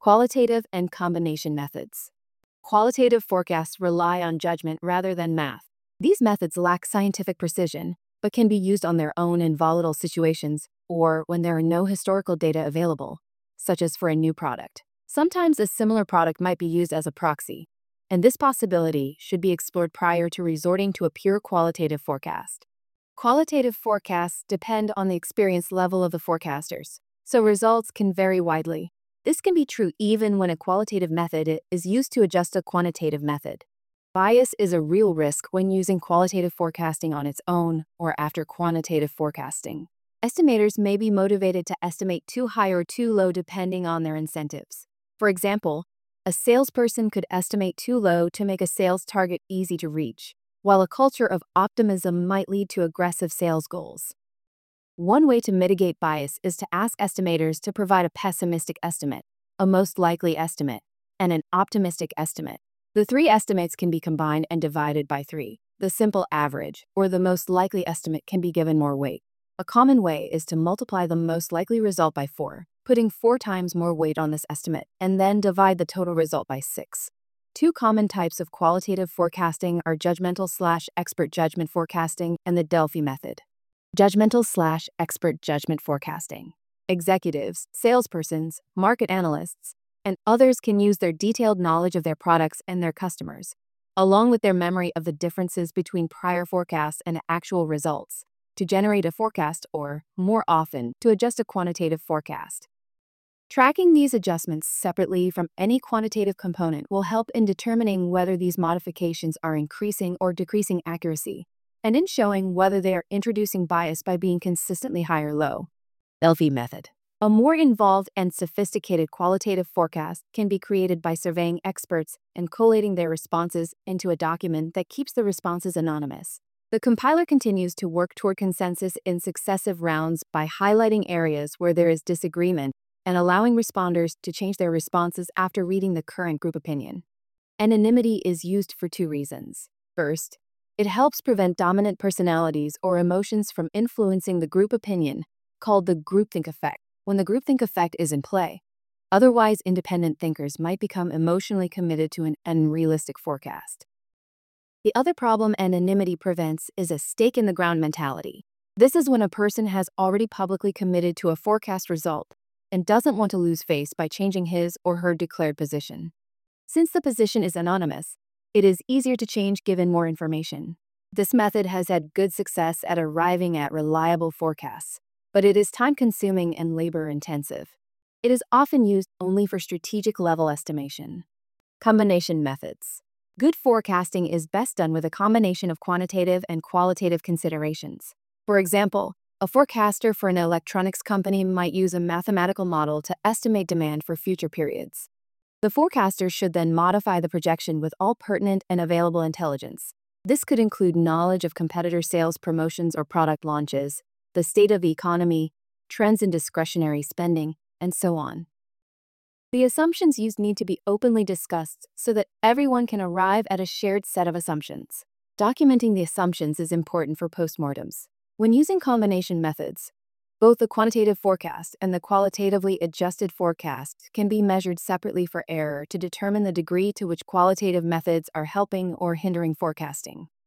Qualitative and combination methods. Qualitative forecasts rely on judgment rather than math. These methods lack scientific precision, but can be used on their own in volatile situations or when there are no historical data available, such as for a new product. Sometimes a similar product might be used as a proxy, and this possibility should be explored prior to resorting to a pure qualitative forecast. Qualitative forecasts depend on the experience level of the forecasters, so results can vary widely. This can be true even when a qualitative method is used to adjust a quantitative method. Bias is a real risk when using qualitative forecasting on its own or after quantitative forecasting. Estimators may be motivated to estimate too high or too low depending on their incentives. For example, a salesperson could estimate too low to make a sales target easy to reach, while a culture of optimism might lead to aggressive sales goals. One way to mitigate bias is to ask estimators to provide a pessimistic estimate, a most likely estimate, and an optimistic estimate. The three estimates can be combined and divided by 3. The simple average, or the most likely estimate, can be given more weight. A common way is to multiply the most likely result by 4, putting 4 times more weight on this estimate, and then divide the total result by 6. Two common types of qualitative forecasting are judgmental/expert judgment forecasting and the Delphi method. Judgmental/expert judgment forecasting. Executives, salespersons, market analysts, and others can use their detailed knowledge of their products and their customers, along with their memory of the differences between prior forecasts and actual results, to generate a forecast or, more often, to adjust a quantitative forecast. Tracking these adjustments separately from any quantitative component will help in determining whether these modifications are increasing or decreasing accuracy, and in showing whether they are introducing bias by being consistently high or low. Delphi method. A more involved and sophisticated qualitative forecast can be created by surveying experts and collating their responses into a document that keeps the responses anonymous. The compiler continues to work toward consensus in successive rounds by highlighting areas where there is disagreement and allowing responders to change their responses after reading the current group opinion. Anonymity is used for 2 reasons. First, it helps prevent dominant personalities or emotions from influencing the group opinion, called the groupthink effect, when the groupthink effect is in play. Otherwise, independent thinkers might become emotionally committed to an unrealistic forecast. The other problem anonymity prevents is a stake-in-the-ground mentality. This is when a person has already publicly committed to a forecast result and doesn't want to lose face by changing his or her declared position. Since the position is anonymous, it is easier to change given more information. This method has had good success at arriving at reliable forecasts, but it is time-consuming and labor-intensive. It is often used only for strategic-level estimation. Combination methods. Good forecasting is best done with a combination of quantitative and qualitative considerations. For example, a forecaster for an electronics company might use a mathematical model to estimate demand for future periods. The forecaster should then modify the projection with all pertinent and available intelligence. This could include knowledge of competitor sales promotions or product launches, the state of the economy, trends in discretionary spending, and so on. The assumptions used need to be openly discussed so that everyone can arrive at a shared set of assumptions. Documenting the assumptions is important for postmortems. When using combination methods, both the quantitative forecast and the qualitatively adjusted forecast can be measured separately for error to determine the degree to which qualitative methods are helping or hindering forecasting.